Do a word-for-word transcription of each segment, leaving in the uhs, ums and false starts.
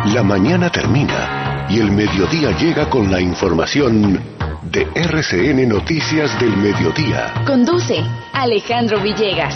La mañana termina y el mediodía llega con la información de R C N Noticias del Mediodía. Conduce Alejandro Villegas.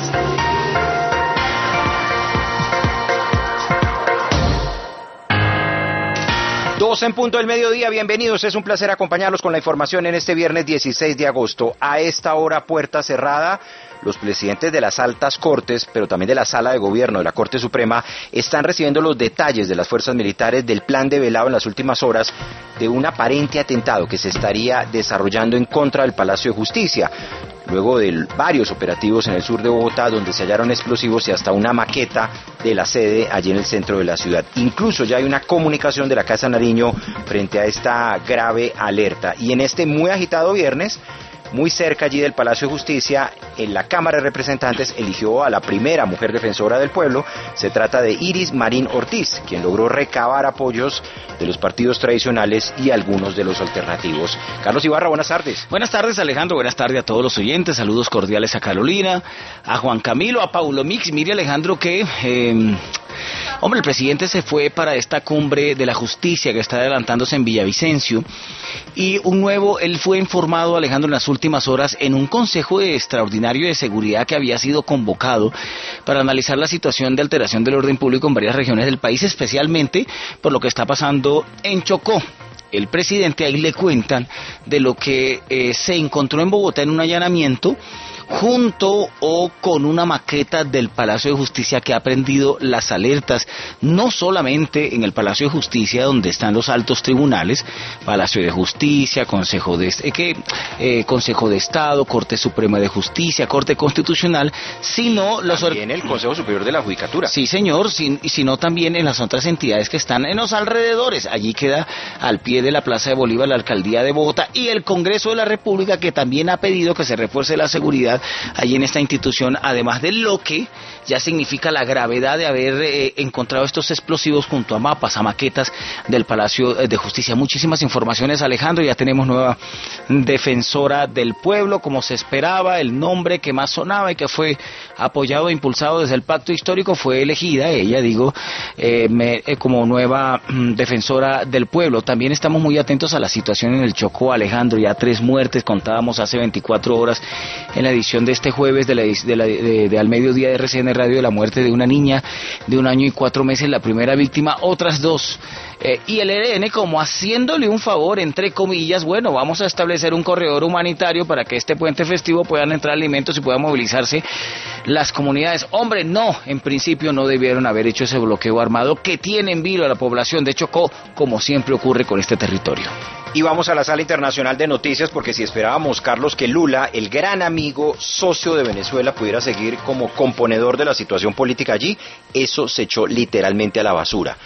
Dos en punto del mediodía, bienvenidos, es un placer acompañarlos con la información en este viernes dieciséis de agosto. A esta hora, puerta cerrada, los presidentes de las altas cortes, pero también de la sala de gobierno de la Corte Suprema, están recibiendo los detalles de las fuerzas militares del plan develado en las últimas horas de un aparente atentado que se estaría desarrollando en contra del Palacio de Justicia. Luego de varios operativos en el sur de Bogotá, donde se hallaron explosivos y hasta una maqueta de la sede allí en el centro de la ciudad. Incluso ya hay una comunicación de la Casa Nariño frente a esta grave alerta. Y en este muy agitado viernes, muy cerca allí del Palacio de Justicia, en la Cámara de Representantes eligió a la primera mujer defensora del pueblo. Se trata de Iris Marín Ortiz, quien logró recabar apoyos de los partidos tradicionales y algunos de los alternativos. Carlos Ibarra, buenas tardes. Buenas tardes, Alejandro, buenas tardes a todos los oyentes, saludos cordiales a Carolina, a Juan Camilo, a Paulo Mix. Mire, Alejandro, que... Eh... Hombre, el presidente se fue para esta cumbre de la justicia que está adelantándose en Villavicencio y un nuevo, él fue informado, Alejandro, en las últimas horas en un consejo extraordinario de seguridad que había sido convocado para analizar la situación de alteración del orden público en varias regiones del país, especialmente por lo que está pasando en Chocó. El presidente ahí le cuentan de lo que eh, se encontró en Bogotá en un allanamiento junto o con una maqueta del Palacio de Justicia que ha prendido las alertas, no solamente en el Palacio de Justicia donde están los altos tribunales, Palacio de Justicia, Consejo de, eh, que, eh, Consejo de Estado, Corte Suprema de Justicia, Corte Constitucional, sino los... También el Consejo Superior de la Judicatura. Sí, señor, sin, sino también en las otras entidades que están en los alrededores. Allí queda al pie de la Plaza de Bolívar la Alcaldía de Bogotá y el Congreso de la República, que también ha pedido que se refuerce la seguridad allí en esta institución, además de lo que ya significa la gravedad de haber eh, encontrado estos explosivos junto a mapas, a maquetas del Palacio de Justicia. Muchísimas informaciones, Alejandro, ya tenemos nueva defensora del pueblo, como se esperaba, el nombre que más sonaba y que fue apoyado e impulsado desde el Pacto Histórico, fue elegida, ella, digo, eh, me, eh, como nueva mm, defensora del pueblo. También estamos muy atentos a la situación en el Chocó, Alejandro, ya tres muertes, contábamos hace veinticuatro horas en la edición de este jueves de, la, de, la, de, de al mediodía de R C N Radio, de la muerte de una niña de un año y cuatro meses, la primera víctima, otras dos. Eh, y el E L N como haciéndole un favor, entre comillas, bueno, vamos a establecer un corredor humanitario para que este puente festivo puedan entrar alimentos y puedan movilizarse las comunidades. Hombre, no, en principio no debieron haber hecho ese bloqueo armado que tiene en vilo a la población de Chocó, como siempre ocurre con este territorio. Y vamos a la sala internacional de noticias, porque si esperábamos, Carlos, que Lula, el gran amigo, socio de Venezuela, pudiera seguir como componedor de la situación política allí, eso se echó literalmente a la basura.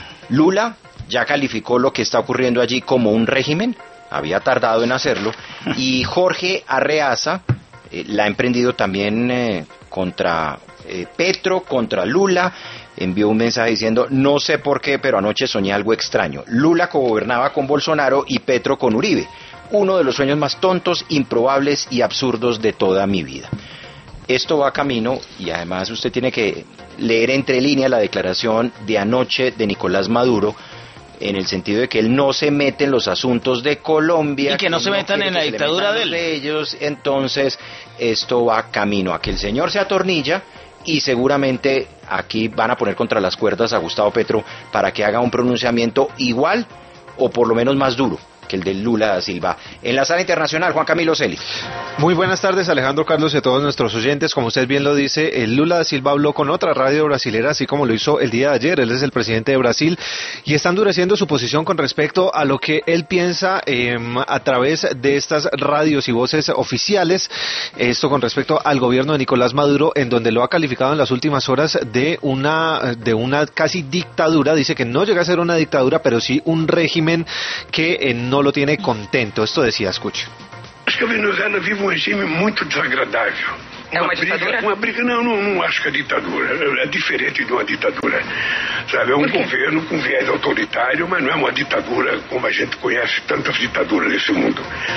Lula ya calificó lo que está ocurriendo allí como un régimen, había tardado en hacerlo, y Jorge Arreaza eh, la ha emprendido también eh, contra eh, Petro, contra Lula. Envió un mensaje diciendo: no sé por qué, pero anoche soñé algo extraño. Lula cogobernaba con Bolsonaro y Petro con Uribe. Uno de los sueños más tontos, improbables y absurdos de toda mi vida. Esto va camino, y además usted tiene que leer entre líneas la declaración de anoche de Nicolás Maduro, en el sentido de que él no se mete en los asuntos de Colombia. Y que no se metan en la dictadura de él. Ellos. Entonces, esto va camino a que el señor se atornilla, y seguramente aquí van a poner contra las cuerdas a Gustavo Petro para que haga un pronunciamiento igual o por lo menos más duro que el de Lula da Silva. En la sala internacional, Juan Camilo Celi. Muy buenas tardes, Alejandro, Carlos y a todos nuestros oyentes. Como usted bien lo dice, el Lula da Silva habló con otra radio brasilera, así como lo hizo el día de ayer. Él es el presidente de Brasil y está endureciendo su posición con respecto a lo que él piensa eh, a través de estas radios y voces oficiales. Esto con respecto al gobierno de Nicolás Maduro, en donde lo ha calificado en las últimas horas de una, de una casi dictadura. Dice que no llega a ser una dictadura, pero sí un régimen que eh, no lo tiene contento. Esto decía, escuche. Acho que a Venezuela vive um regime muito desagradável. É uma ditadura? Uma briga, não, não, não acho que é ditadura. É diferente de uma ditadura. Sabe, é um governo com viés autoritário, mas não é uma ditadura como a gente conhece tantas ditaduras nesse mundo.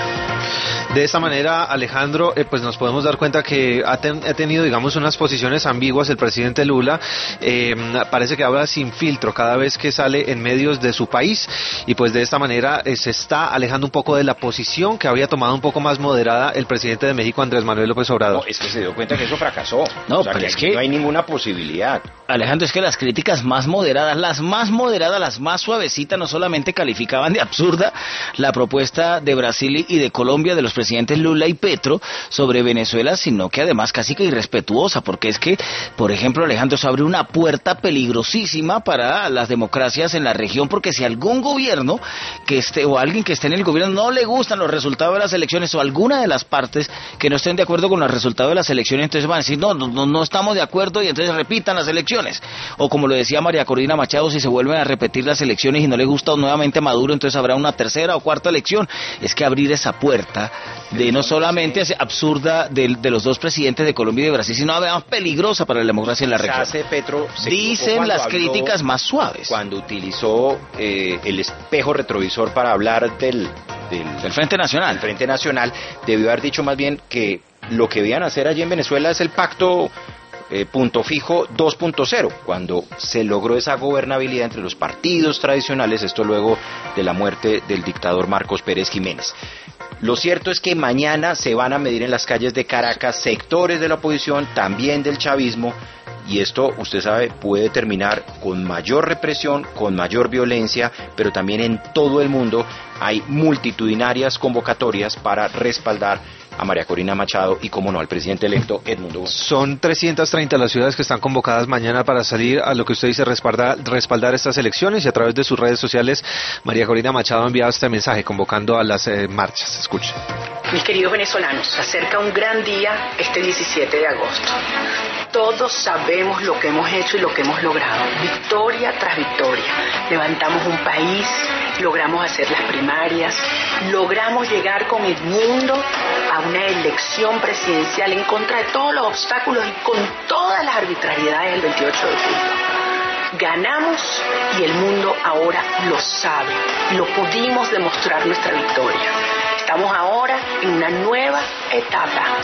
De esta manera, Alejandro, eh, pues nos podemos dar cuenta que ha, ten, ha tenido, digamos, unas posiciones ambiguas el presidente Lula. Eh, parece que habla sin filtro cada vez que sale en medios de su país, y pues de esta manera eh, se está alejando un poco de la posición que había tomado un poco más moderada el presidente de México, Andrés Manuel López Obrador. No, es que se dio cuenta que eso fracasó. No, o sea, pero que es aquí que... no hay ninguna posibilidad. Alejandro, es que las críticas más moderadas, las más moderadas, las más suavecitas, no solamente calificaban de absurda la propuesta de Brasil y de Colombia, de los presidentes Lula y Petro, sobre Venezuela, sino que además casi que irrespetuosa, porque es que, por ejemplo, Alejandro, se abre una puerta peligrosísima para las democracias en la región, porque si algún gobierno que esté, o alguien que esté en el gobierno no le gustan los resultados de las elecciones, o alguna de las partes que no estén de acuerdo con los resultados de las elecciones, entonces van a decir, no, no, no estamos de acuerdo, y entonces repitan las elecciones. O como lo decía María Corina Machado, si se vuelven a repetir las elecciones y no le gusta nuevamente Maduro, entonces habrá una tercera o cuarta elección. Es que abrir esa puerta de no solamente es absurda de, de los dos presidentes de Colombia y de Brasil, sino además peligrosa para la democracia en la región. Hace Petro se Dicen las habló, críticas más suaves. Cuando utilizó eh, el espejo retrovisor para hablar del, del, del Frente Nacional. del Frente Nacional, debió haber dicho más bien que lo que debían hacer allí en Venezuela es el pacto Eh, punto fijo dos punto cero, cuando se logró esa gobernabilidad entre los partidos tradicionales, esto luego de la muerte del dictador Marcos Pérez Jiménez. Lo cierto es que mañana se van a medir en las calles de Caracas sectores de la oposición, también del chavismo, y esto, usted sabe, puede terminar con mayor represión, con mayor violencia, pero también en todo el mundo hay multitudinarias convocatorias para respaldar a María Corina Machado y, como no, al presidente electo Edmundo Gómez. Son trescientas treinta las ciudades que están convocadas mañana para salir a lo que usted dice respaldar, respaldar estas elecciones, y a través de sus redes sociales María Corina Machado ha enviado este mensaje convocando a las eh, marchas. Escuchen. Mis queridos venezolanos, se acerca un gran día este diecisiete de agosto. Todos sabemos lo que hemos hecho y lo que hemos logrado, victoria tras victoria. Levantamos un país, logramos hacer las primarias, logramos llegar con Edmundo a una elección presidencial en contra de todos los obstáculos y con todas las arbitrariedades del veintiocho de julio. Ganamos y el mundo ahora lo sabe, lo pudimos demostrar nuestra victoria. Estamos ahora en una nueva etapa.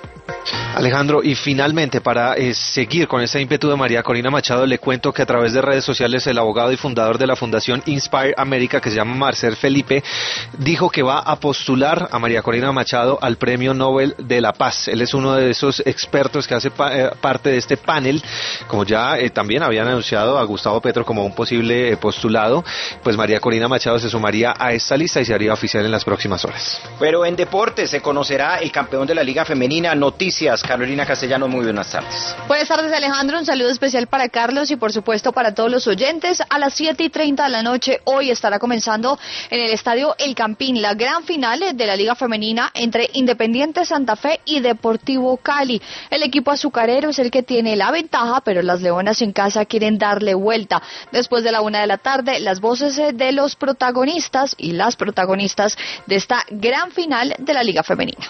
Alejandro, y finalmente, para eh, seguir con ese ímpetu de María Corina Machado, le cuento que a través de redes sociales el abogado y fundador de la Fundación Inspire America, que se llama Marcel Felipe, dijo que va a postular a María Corina Machado al Premio Nobel de la Paz. Él es uno de esos expertos que hace pa eh, parte de este panel, como ya eh, también habían anunciado a Gustavo Petro como un posible eh, postulado. Pues María Corina Machado se sumaría a esta lista y se haría oficial en las próximas horas. Pero en deportes se conocerá el campeón de la Liga Femenina. Noticias, Carolina Castellano, muy buenas tardes. Buenas tardes, Alejandro, un saludo especial para Carlos y por supuesto para todos los oyentes. A las siete y treinta de la noche hoy estará comenzando en el estadio El Campín la gran final de la Liga Femenina entre Independiente Santa Fe y Deportivo Cali. El equipo azucarero es el que tiene la ventaja, pero las leonas en casa quieren darle vuelta. Después de la una de la tarde, las voces de los protagonistas y las protagonistas de esta gran final de la Liga Femenina.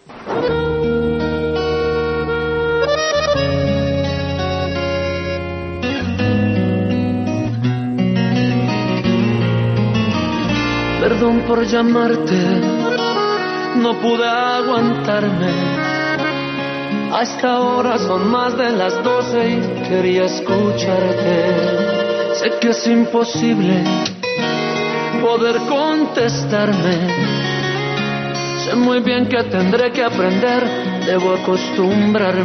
Perdón por llamarte, no pude aguantarme. Hasta ahora son más de las doce y quería escucharte. Sé que es imposible poder contestarme. Sé muy bien que tendré que aprender, debo acostumbrarme.